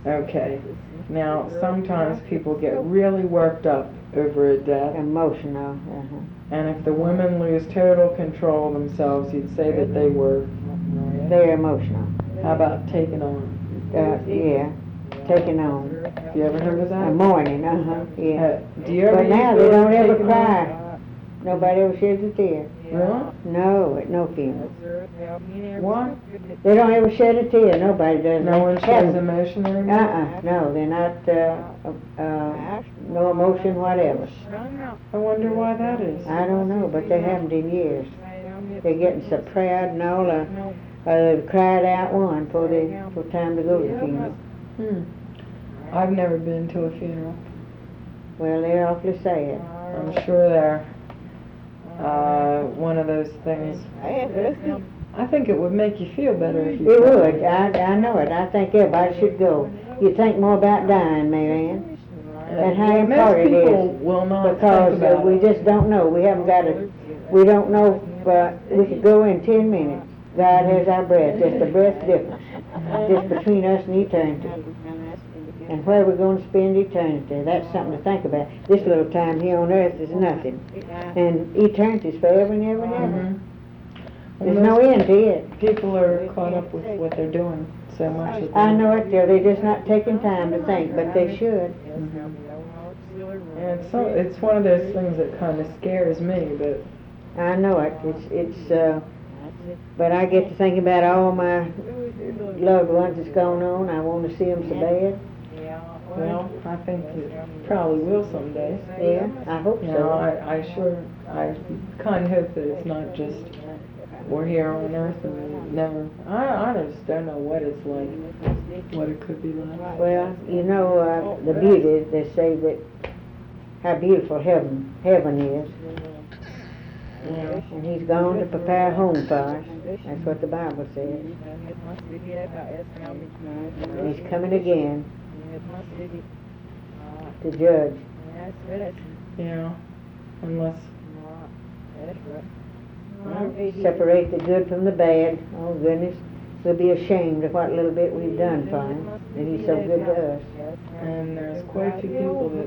Okay. Now, sometimes people get really worked up over a death, Emotional. and if the women lose total control of themselves, you'd say that they were, They're emotional. how about taking on? Yeah, taking on. Have you ever heard of that? Mourning, yeah. Do you ever But now use they the don't word ever taking on? cry. Nobody ever sheds a tear. Really? No, at no funeral. What? They don't ever shed a tear. Nobody does. No one shows emotion anymore? No, they're not, no emotion whatever. I wonder why that is. I don't know, but they haven't in years. They're getting so proud and all, they've cried out one for time to go to the funeral. I've never been to a funeral. Well, they're awfully sad. I'm sure they're one of those things. I think it would make you feel better if you It cried. would. I know it. I think everybody should go. You think more about dying, Marianne, and how Most important it people is. will not Because think about we it. just don't know. We haven't got we don't know, but we could go in 10 minutes. God has our breath. Just a breath difference. Just between us and eternity. And where we're going to spend eternity. That's something to think about. This little time here on earth is nothing. And eternity's forever and ever and ever. There's no end to it. People are caught up with what they're doing so much. That I know it, they're just not taking time to think, but they should. And so it's one of those things that kind of scares me, but I know it. But I get to think about all my loved ones that's gone on. I want to see them so bad. well, I think it probably will someday. Yeah, I hope You know, so. I kind of hope that it's not just we're here on earth and never. I just don't know what it's like, what it could be like. Well, you know, the beauty, they say that how beautiful heaven is. And he's gone to prepare a home for us. That's what the Bible says. And he's coming again to judge. Yeah, unless. Separate the good from the bad. Oh goodness, we'll be ashamed of what little bit we've done for him. And he's so good to us. And there's quite a few people that,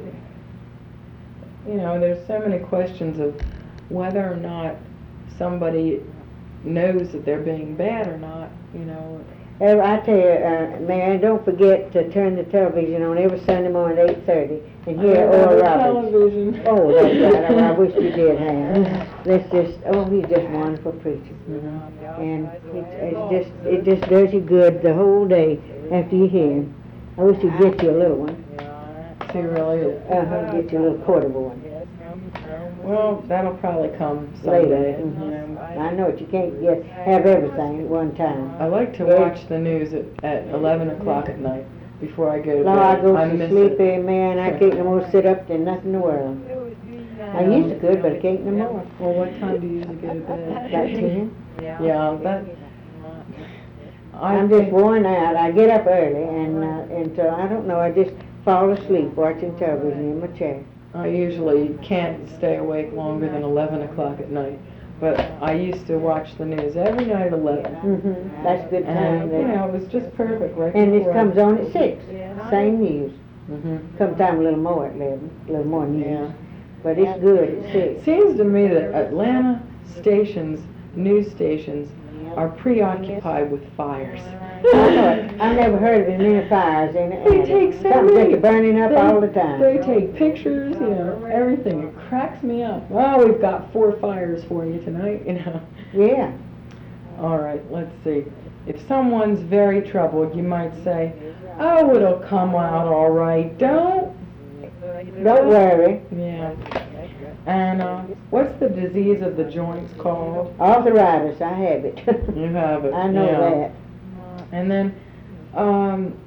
you know, there's so many questions of whether or not somebody knows that they're being bad or not, you know. I tell you, Marianne, don't forget to turn the television on every Sunday morning at 8:30 and hear Oral Roberts. Television. Oh, that's right. I wish you did, Ham. He's just a wonderful preacher. And it just does you good the whole day after you hear him. I wish you'd get you a little one. He really is. Get you a little portable one. Well, that'll probably come Later. someday. I know it. You can't have everything at one time. I like to watch the news at 11 o'clock at night before I go to bed. No, I go I to miss sleep, it. man. I can't no more sit up than nothing in the world. I used to could, but I can't no more. Well, what time do you usually go to bed? About 10. Yeah, that. I'm just worn out. I get up early, and so I don't know. I just fall asleep watching television in my chair. I usually can't stay awake longer than 11 o'clock at night, but I used to watch the news every night at 11. That's a good time. And, you know, it was just perfect right And it before comes on at 6. Same news. Mm-hmm. Sometime a little more at 11. A little more news. Yeah. But it's good at 6. It seems to me that Atlanta stations, news stations, are preoccupied with fires. I've never heard of as many fires in it. They take so Something's many. just burning up all the time. They take pictures, you know, everything. It cracks me up. Well, we've got 4 fires for you tonight, you know. Yeah. All right, let's see. If someone's very troubled, you might say, oh, it'll come out all right. Don't worry. Yeah. And what's the disease of the joints called? Arthritis, I have it. You have it. I know yeah. that. And then